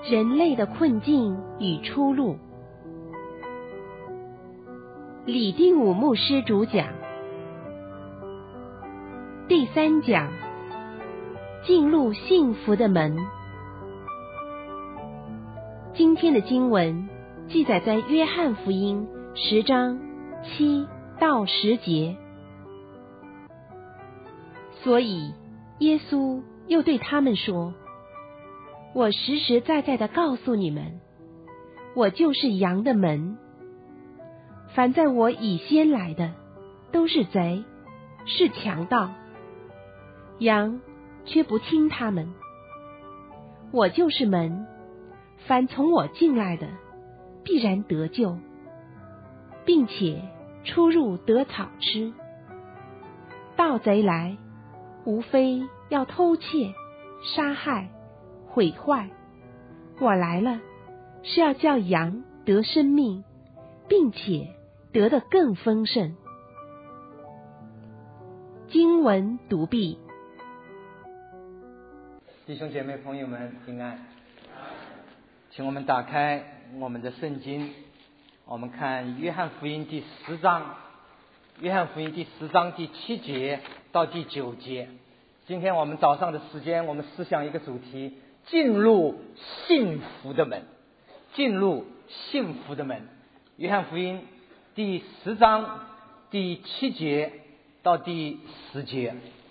人类的困境与出路。李定武牧师主讲。第3讲，进入幸福的门。今天的经文记载在约翰福音10章7到10节。所以耶稣又对他们说，我实实在在地告诉你们，我就是羊的门。凡在我以先来的，都是贼，是强盗，羊却不听他们。我就是门，凡从我进来的，必然得救，并且出入得草吃。盗贼来，无非要偷窃、杀害、毁坏。我来了，是要叫羊得生命，并且得得更丰盛。经文读毕。 弟兄姐妹朋友们平安，请我们打开我们的圣经，我们看约翰福音第10章，约翰福音第10章第7节到第9节。今天我们早上的时间，我们思想一个主题：进入幸福的门。进入幸福的门。约翰福音第10章第7节到第10节，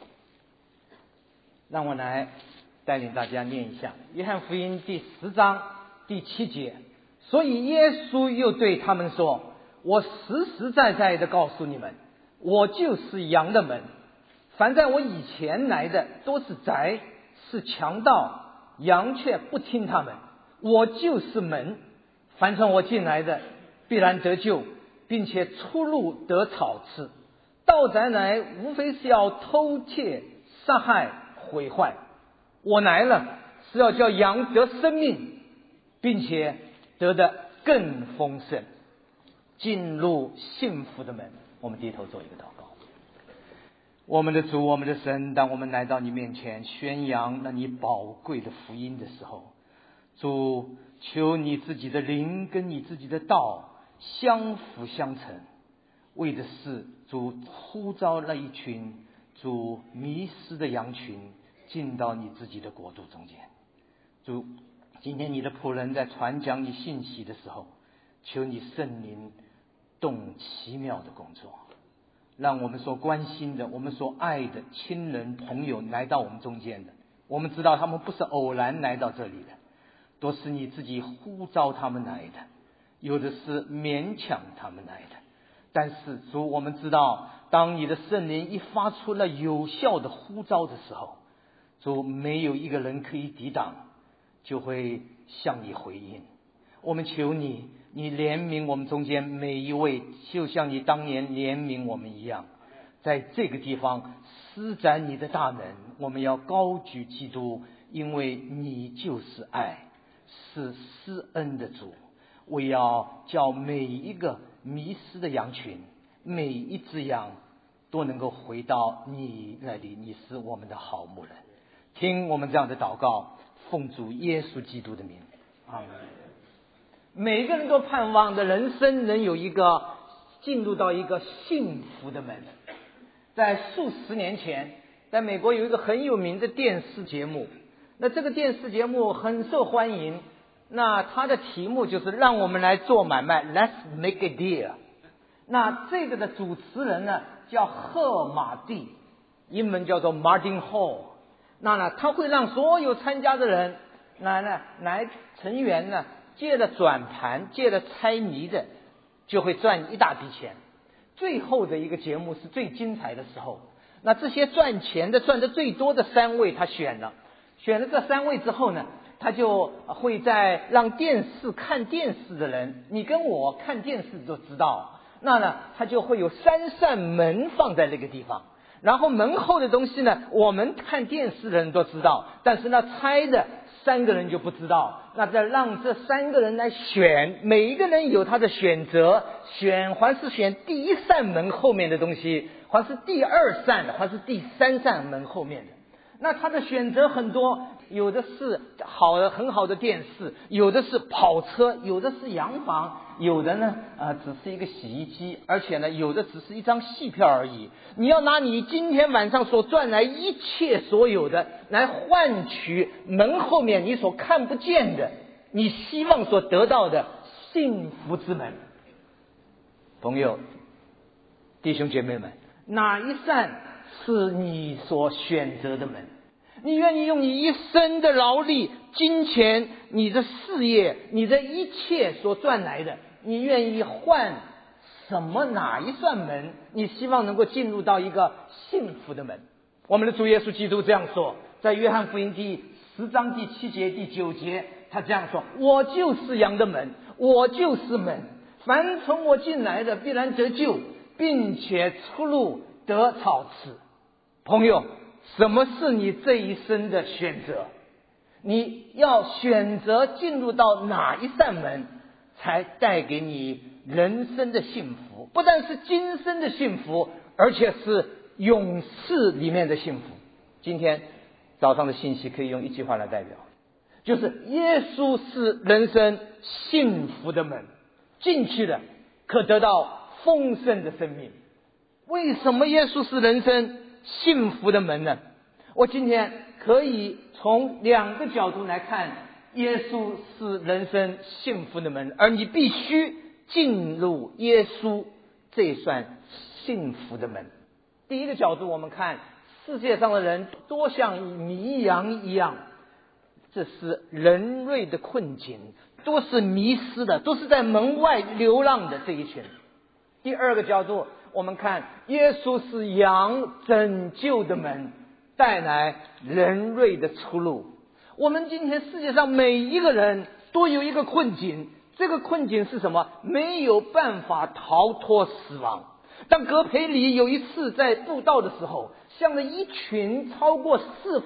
让我来带领大家念一下约翰福音第10章第7节。所以耶稣又对他们说，我实实在在地告诉你们，我就是羊的门。凡在我以前来的，都是贼，是强盗，羊却不听他们。我就是门，凡从我进来的，必然得救，并且出入得草吃。盗贼来，无非是要偷窃、杀害、毁坏。我来了，是要叫羊得生命，并且得的更丰盛。进入幸福的门。我们低头做一个祷告。我们的主，我们的神，当我们来到你面前宣扬那你宝贵的福音的时候，主，求你自己的灵跟你自己的道相辅相成，为的是主呼召那一群主迷失的羊群进到你自己的国度中间。主，今天你的仆人在传讲你信息的时候，求你圣灵动奇妙的工作，让我们所关心的，我们所爱的亲人朋友来到我们中间的，我们知道他们不是偶然来到这里的，都是你自己呼召他们来的，有的是勉强他们来的。但是主，我们知道当你的圣灵一发出了有效的呼召的时候，主，没有一个人可以抵挡，就会向你回应。我们求你，你怜悯我们中间每一位，就像你当年怜悯我们一样，在这个地方施展你的大能。我们要高举基督，因为你就是爱，是施恩的主。我要叫每一个迷失的羊群，每一只羊都能够回到你那里，你是我们的好牧人。听我们这样的祷告，奉主耶稣基督的名，阿们。每一个人都盼望的人生能有一个进入到一个幸福的门。在数十年前，在美国有一个很有名的电视节目，那这个电视节目很受欢迎，那它的题目就是让我们来做买卖 Let's make a deal。 那这个的主持人呢叫赫马蒂，英文叫做 Martin Hall。 那呢他会让所有参加的人来成员呢借了转盘，借了猜谜的，就会赚一大笔钱。最后的一个节目是最精彩的时候，那这些赚钱的赚得最多的3位他选了这3位之后呢，他就会在让看电视的人，你跟我看电视都知道，那呢他就会有3扇门放在那个地方，然后门后的东西呢我们看电视的人都知道，但是呢猜的3个人就不知道。那再让这3个人来选，每一个人有他的选择，还是选第1扇门后面的东西，还是第2扇的，还是第3扇门后面的。 那他的选择很多，有的是很好的电视，有的是跑车，有的是洋房，有的呢只是一个洗衣机，而且呢有的只是一张戏票而已。你要拿你今天晚上所赚来一切所有的来换取门后面你所看不见的，你希望所得到的幸福之门。朋友弟兄姐妹们，哪一扇是你所选择的门？你愿意用你一生的劳力、金钱、你的事业、你的一切所赚来的，你愿意换什么？哪一扇门你希望能够进入到一个幸福的门？我们的主耶稣基督这样说，在约翰福音第10章第7节第9节，他这样说：我就是羊的门，我就是门，凡从我进来的必然得救，并且出入得草吃。朋友，什么是你这一生的选择？你要选择进入到哪一扇门才带给你人生的幸福？不但是今生的幸福，而且是永世里面的幸福。今天早上的信息可以用一句话来代表，就是耶稣是人生幸福的门，进去的可得到丰盛的生命。为什么耶稣是人生幸福的门呢？我今天可以从2个角度来看，耶稣是人生幸福的门，而你必须进入耶稣这扇幸福的门。第一个角度，我们看世界上的人多像迷羊一样，这是人类的困境，都是迷失的，都是在门外流浪的这一群。第二个角度，我们看耶稣是羊拯救的门，带来人类的出路。我们今天世界上每一个人都有一个困境，这个困境是什么？没有办法逃脱死亡。当葛培理有一次在布道的时候，向着一群超过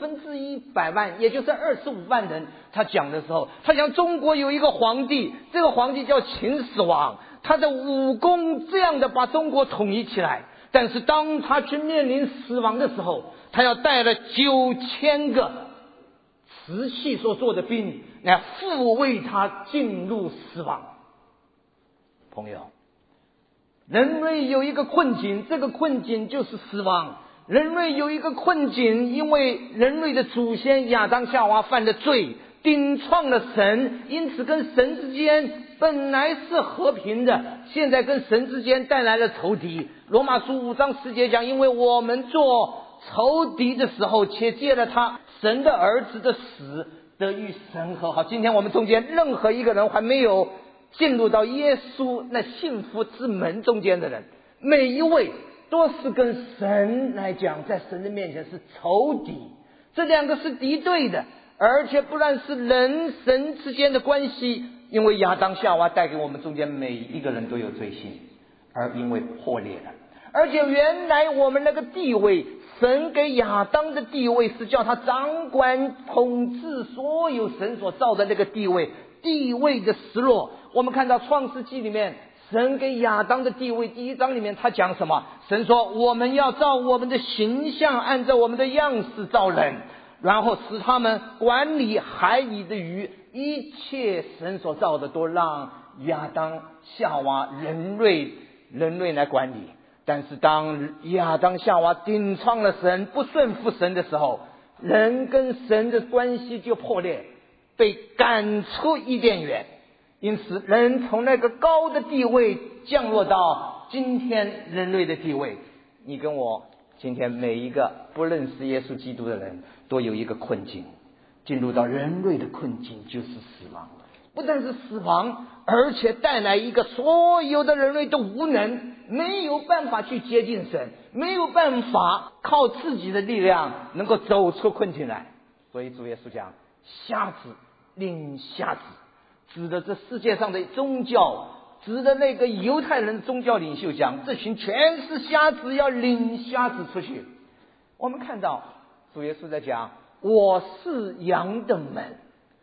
1/4万，也就是25万人，他讲的时候，他讲中国有一个皇帝，这个皇帝叫秦始皇，他的武功这样的把中国统一起来，但是当他去面临死亡的时候，他要带了9000个瓷器所做的兵来护卫他进入死亡。朋友，人类有一个困境，这个困境就是死亡。人类有一个困境，因为人类的祖先亚当夏娃犯了罪，顶撞了神，因此跟神之间本来是和平的，现在跟神之间带来了仇敌。罗马书5章10节讲，因为我们做仇敌的时候，且借了他神的儿子的死，得与神和好。今天我们中间任何一个人还没有进入到耶稣那幸福之门中间的人，每一位都是跟神来讲，在神的面前是仇敌，这两个是敌对的，而且不但是人神之间的关系，因为亚当夏娃带给我们中间每一个人都有罪性，而因为破裂了。而且原来我们那个地位，神给亚当的地位是叫他掌管统治所有神所造的那个地位，地位的失落。我们看到创世纪里面神给亚当的地位，第1章里面他讲什么？神说我们要照我们的形象，按照我们的样式造人，然后使他们管理海里的鱼，一切神所造的都让亚当夏娃人类来管理。但是当亚当夏娃顶撞了神，不顺服神的时候，人跟神的关系就破裂，被赶出伊甸园。因此人从那个高的地位降落到今天人类的地位。你跟我今天每一个不认识耶稣基督的人都有一个困境，进入到人类的困境就是死亡。不但是死亡，而且带来一个所有的人类都无能，没有办法去接近神，没有办法靠自己的力量能够走出困境来。所以主耶稣讲瞎子领瞎子，指的这世界上的宗教，指的那个犹太人宗教领袖讲，这群全是瞎子，要领瞎子出去。我们看到主耶稣在讲我是羊的门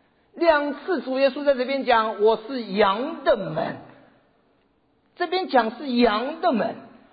，2次主耶稣在这边讲我是羊的门，这边讲是羊的门，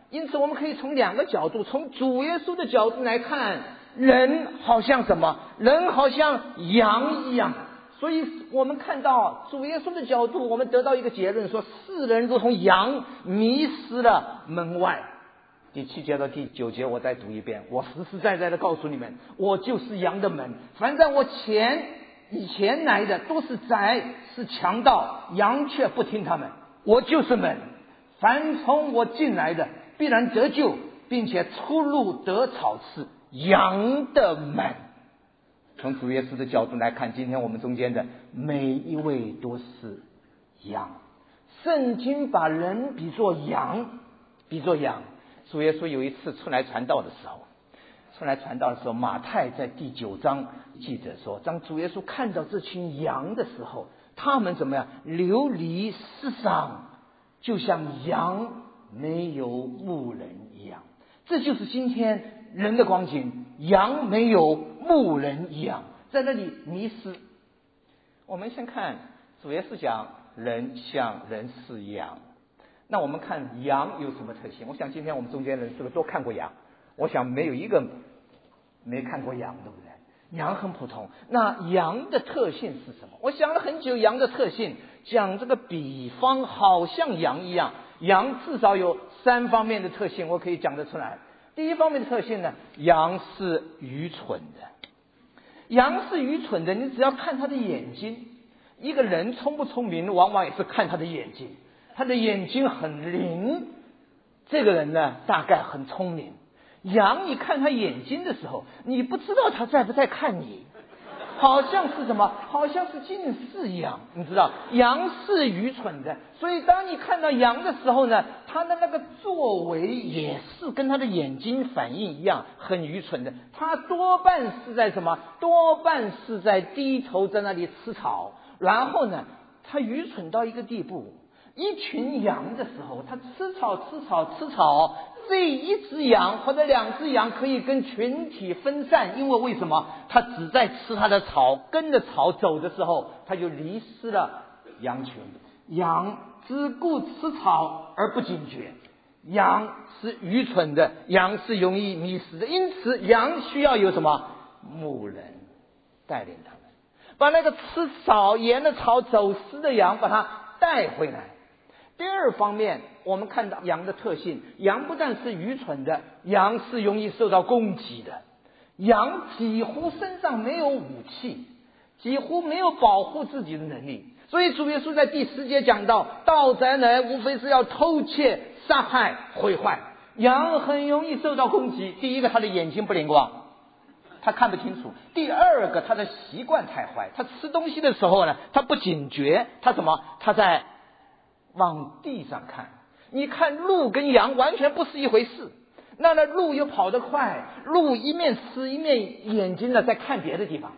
因此我们可以从两个角度，从主耶稣的角度来看，人好像什么？人好像羊一样。所以我们看到主耶稣的角度，我们得到一个结论，说世人如同羊迷失了门外。第7节到第9节我再读一遍，我实实在在的告诉你们，我就是羊的门，凡在我以前来的都是宰，是强盗，羊却不听他们。我就是门，凡从我进来的必然得救，并且出入得草吃，羊的门。从主耶稣的角度来看，今天我们中间的每一位都是羊。圣经把人比作羊，主耶稣有一次出来传道的时候，马太在第9章记着说，当主耶稣看到这群羊的时候，他们怎么样？流离世上，就像羊没有牧人一样。这就是今天人的光景，羊没有牧人一样，在那里迷失。我们先看主耶稣讲人像人是羊，那我们看羊有什么特性？我想今天我们中间人是不是都看过羊？我想没有一个没看过羊，对不对？羊很普通，那羊的特性是什么？我想了很久，羊的特性讲这个比方好像羊一样，羊至少有3方面的特性，我可以讲得出来。第一方面的特性呢，羊是愚蠢的。羊是愚蠢的，你只要看他的眼睛。一个人聪不聪明，往往也是看他的眼睛。他的眼睛很灵，这个人呢大概很聪明。羊你看他眼睛的时候，你不知道他在不在看你，好像是什么？好像是近视一样，你知道，羊是愚蠢的。所以当你看到羊的时候呢，他的那个作为也是跟他的眼睛反应一样，很愚蠢的。他多半是在什么？多半是在低头在那里吃草。然后呢，他愚蠢到一个地步，一群羊的时候，他吃草，这一只羊或者2只羊可以跟群体分散，因为什么？他只在吃他的草，跟着草走的时候，他就迷失了羊群。羊只顾吃草而不警觉，羊是愚蠢的，羊是容易迷失的。因此羊需要有什么？牧人带领他们，把那个吃草沿着草走失的羊把它带回来。第二方面，我们看到羊的特性，羊不但是愚蠢的，羊是容易受到攻击的。羊几乎身上没有武器，几乎没有保护自己的能力。所以主耶稣在第10节讲到，盗贼来无非是要偷窃、杀害、毁坏。羊很容易受到攻击。第一个，他的眼睛不灵光，他看不清楚。第二个，他的习惯太坏，他吃东西的时候呢，他不警觉，他什么？他在往地上看。你看鹿跟羊完全不是一回事。那鹿又跑得快，鹿一面吃一面眼睛呢在看别的地方，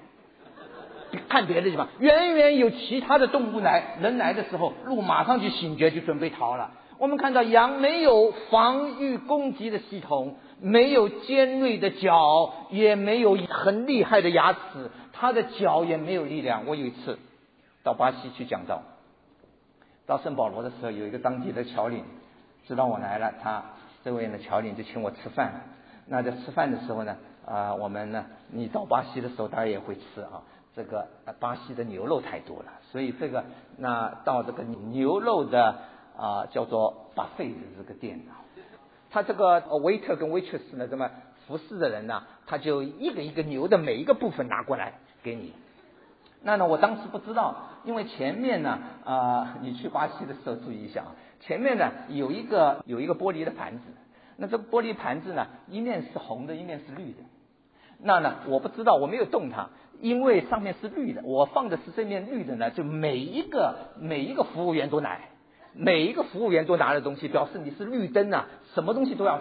远远有其他的动物人来的时候，鹿马上就醒觉，就准备逃了。我们看到羊没有防御攻击的系统，没有尖锐的角，也没有很厉害的牙齿，它的脚也没有力量。我有一次到巴西去讲道，到圣保罗的时候，有一个当地的侨领知道我来了，这位呢侨领就请我吃饭。那在吃饭的时候呢，我们呢，你到巴西的时候当然也会吃啊。这个巴西的牛肉太多了，所以到这个牛肉的叫做 buffet 的这个店啊，他这个 waiter 跟 waitress 呢，这么服侍的人呢，他就一个一个牛的每一个部分拿过来给你。那我当时不知道，因为前面呢你去巴西的时候注意一下，前面呢有一个玻璃的盘子，那这个玻璃盘子呢，一面是红的，一面是绿的。那呢我不知道，我没有动它，因为上面是绿的，我放的是这面绿的呢，就每一个服务员都拿，每一个服务员都拿的东西，表示你是绿灯啊，什么东西都要吃。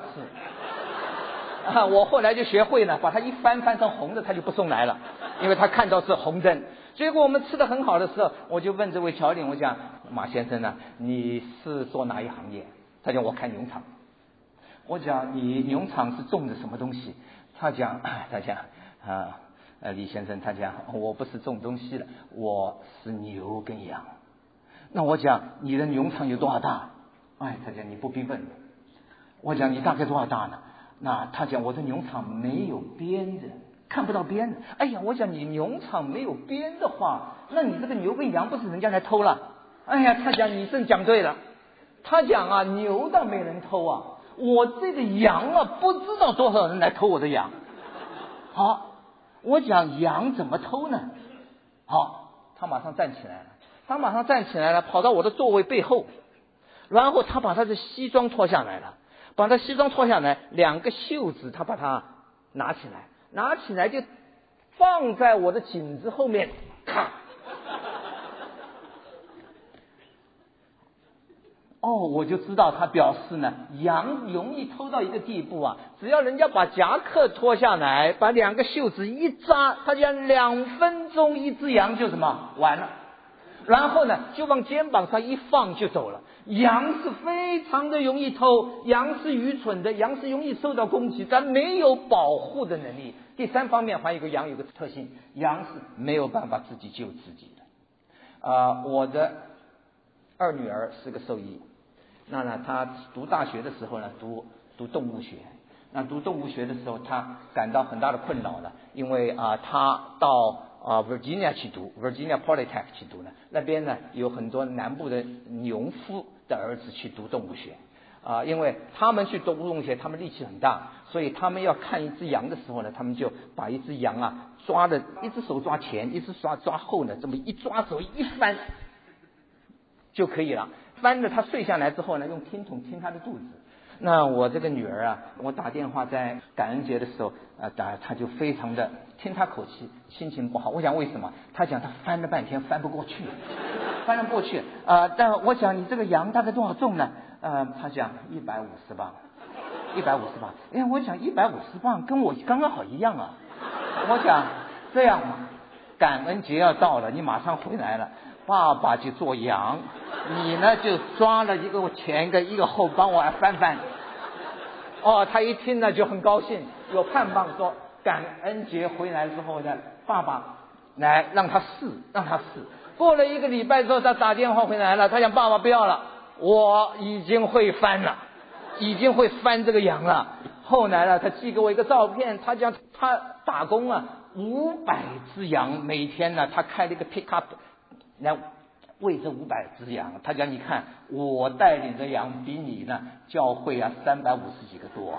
我后来就学会了，把它一翻成红的，他就不送来了，因为他看到是红灯。结果我们吃得很好的时候，我就问这位侨领，我讲马先生呢，你是做哪一行业？他讲我开农场。我讲你农场是种的什么东西？他讲李先生，他讲我不是种东西的，我是牛跟羊。那我讲你的农场有多少大？他讲你不必问， 我讲你大概多少大呢？那他讲我的牛场没有鞭子，看不到鞭子。哎呀，我讲你牛场没有鞭的话，那你这个牛跟羊不是人家来偷了？哎呀，他讲你真讲对了。他讲啊，牛倒没人偷啊，我这个羊啊，不知道多少人来偷我的羊。好，我讲羊怎么偷呢？好，他马上站起来了，跑到我的座位背后，然后他把他的西装脱下来了，两个袖子他把它拿起来就放在我的颈子后面，咔。我就知道他表示呢，羊容易偷到一个地步啊，只要人家把夹克脱下来，把两个袖子一扎，他讲2分钟一只羊就什么完了，然后呢就往肩膀上一放就走了。羊是非常的容易偷，羊是愚蠢的，羊是容易受到攻击，但没有保护的能力。第三方面，还有一个羊有个特性，羊是没有办法自己救自己的。我的二女儿是个兽医，那呢，她读大学的时候呢，读动物学。那读动物学的时候，她感到很大的困扰了，因为她到Virginia 去读 ，Virginia Polytech 去读呢，那边呢有很多南部的农夫的儿子去读动物学。因为他们去读动物学，他们力气很大，所以他们要看一只羊的时候呢，他们就把一只羊啊抓的，一只手抓前，一只抓后呢，这么一抓手一翻就可以了。翻着他睡下来之后呢，用听筒听他的肚子。那我这个女儿啊，我打电话在感恩节的时候，她就非常的听她口气，心情不好。我想为什么？她讲她翻了半天翻不过去，但我讲你这个羊大概多少重呢？她讲150磅。哎，我讲150磅跟我刚刚好一样啊。我讲这样嘛，感恩节要到了，你马上回来了。爸爸就做羊，你呢就抓了一个前一个后，帮我翻。他一听呢就很高兴，有盼望说感恩节回来之后呢，爸爸来让他试。过了1个礼拜之后，他打电话回来了，他讲爸爸不要了，我已经会翻这个羊了。后来呢，他寄给我一个照片，他讲他打工啊，500只羊，每天呢他开了一个 pick up。来喂这500只羊，他讲你看我带领的羊比你呢教会啊350几个多。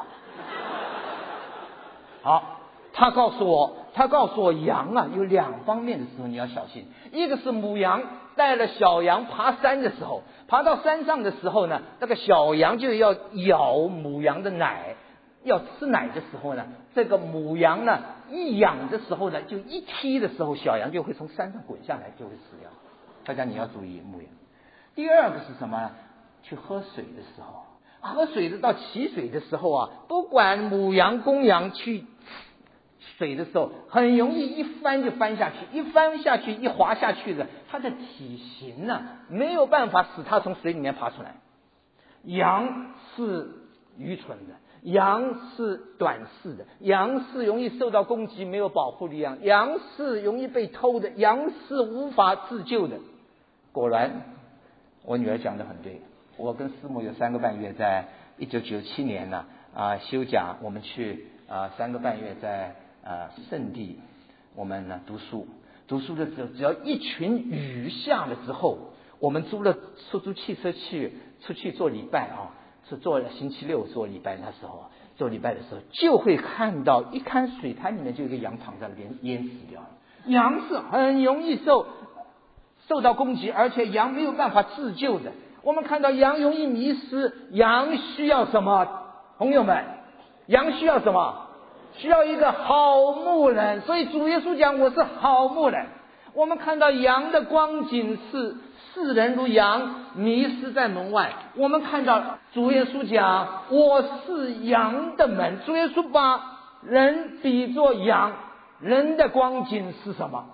好，他告诉我羊啊有2方面的时候你要小心，一个是母羊带了小羊爬山的时候，爬到山上的时候呢，那个小羊就要咬母羊的奶，要吃奶的时候呢，这个母羊呢一痒的时候呢，就一踢的时候，小羊就会从山上滚下来，就会死掉。大家你要注意牧羊。第二个是什么呢？去喝水的时候，到起水的时候啊，不管母羊公羊去水的时候，很容易一翻就翻下去，一滑下去的，它的体型呢没有办法使它从水里面爬出来。羊是愚蠢的，羊是短视的，羊是容易受到攻击，没有保护力量，羊是容易被偷的，羊是无法自救的。果然我女儿讲得很对，我跟师母有3个半月在1997年呢休假，我们去3个半月在圣地，我们呢读书的时候，只要一群雨下了之后，我们租了出租汽车出去做礼拜是做星期六做礼拜，那时候做礼拜的时候就会看到，一看水潭里面就有一个羊躺在那边淹死掉了。羊是很容易受到攻击，而且羊没有办法自救的。我们看到羊容易迷失，羊需要什么？朋友们，羊需要什么？需要一个好牧人。所以主耶稣讲我是好牧人。我们看到羊的光景是世人如羊迷失在门外。我们看到主耶稣讲我是羊的门。主耶稣把人比作羊，人的光景是什么？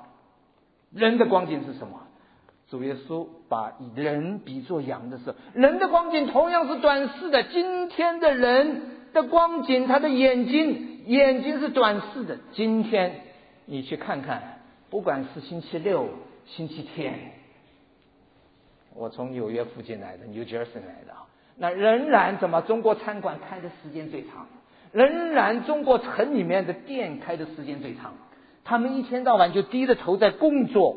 主耶稣把人比作羊的时候，人的光景同样是短视的。今天的人的光景，他的眼睛是短视的。今天你去看看，不管是星期六星期天，我从纽约附近来的 New Jersey 来的那仍然怎么？中国餐馆开的时间最长，仍然中国城里面的店开的时间最长。他们一天到晚就低着头在工作。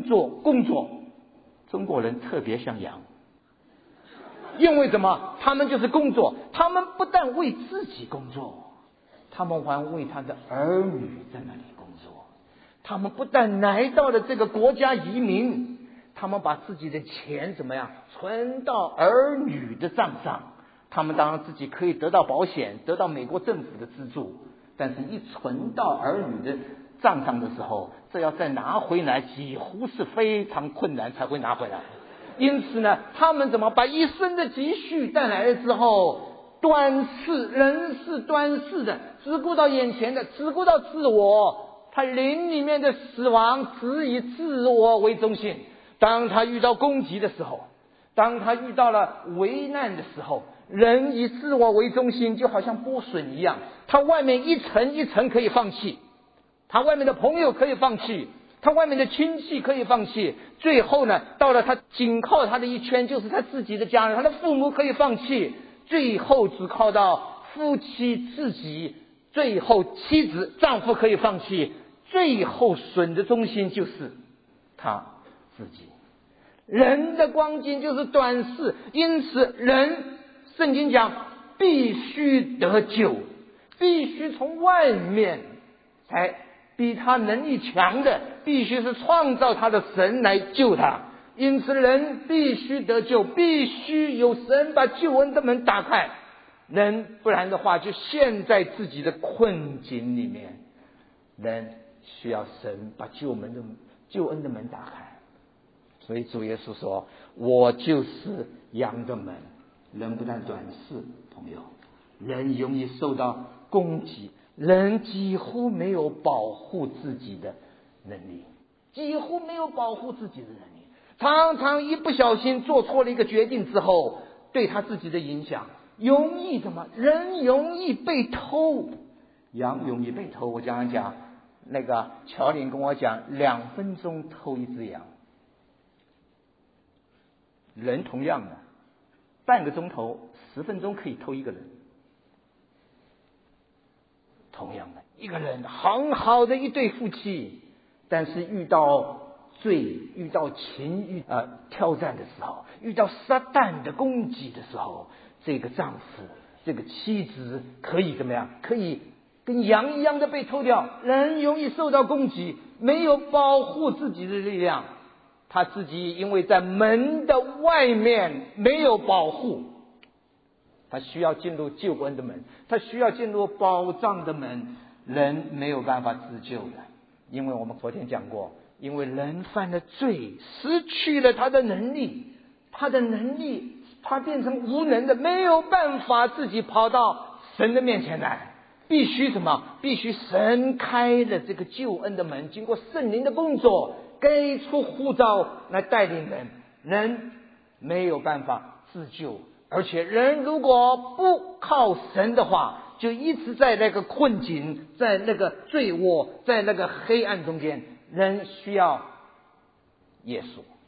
中国人特别像羊，因为什么？他们就是工作，他们不但为自己工作，他们还为他的儿女在那里工作。他们不但来到了这个国家移民，他们把自己的钱怎么样存到儿女的账上。他们当然自己可以得到保险，得到美国政府的资助，但是一存到儿女的账上的时候，这要再拿回来几乎是非常困难才会拿回来。因此呢，他们怎么把一生的积蓄带来了之后，人是短视的，只顾到眼前的，只顾到自我，他灵里面的死亡只以自我为中心。当他遇到攻击的时候，当他遇到了危难的时候，人以自我为中心，就好像剥笋一样，他外面一层一层可以放弃，他外面的朋友可以放弃，他外面的亲戚可以放弃，最后呢，到了他紧靠他的一圈就是他自己的家人，他的父母可以放弃，最后只靠到夫妻自己，最后妻子丈夫可以放弃，最后笋的中心就是他自己。人的光景就是短视，因此圣经讲必须得救，必须从外面才比他能力强的，必须是创造他的神来救他。因此人必须得救，必须有神把救恩的门打开，人不然的话就陷在自己的困境里面。人需要神把救恩的门打开。所以主耶稣说，我就是羊的门。人不但短视，朋友，人容易受到攻击，人几乎没有保护自己的能力，常常一不小心做错了一个决定之后，对他自己的影响容易什么？人容易被偷，羊容易被偷。我讲那个乔林跟我讲，2分钟偷一只羊。人同样的，半个钟头10分钟可以偷一个人。同样的，一个人很好的一对夫妻，但是遇到罪、遇到情欲挑战的时候，遇到撒旦的攻击的时候，这个丈夫这个妻子可以怎么样？可以跟羊一样的被偷掉。人容易受到攻击，没有保护自己的力量，他自己因为在门的外面没有保护，他需要进入救恩的门，他需要进入保障的门。人没有办法自救的，因为我们昨天讲过，因为人犯了罪，失去了他的能力，他变成无能的，没有办法自己跑到神的面前来。必须什么？必须神开了这个救恩的门，经过圣灵的工作，给出呼召来带领人。人没有办法自救，而且人如果不靠神的话，就一直在那个困境，在那个罪恶，在那个黑暗中间。人需要耶稣，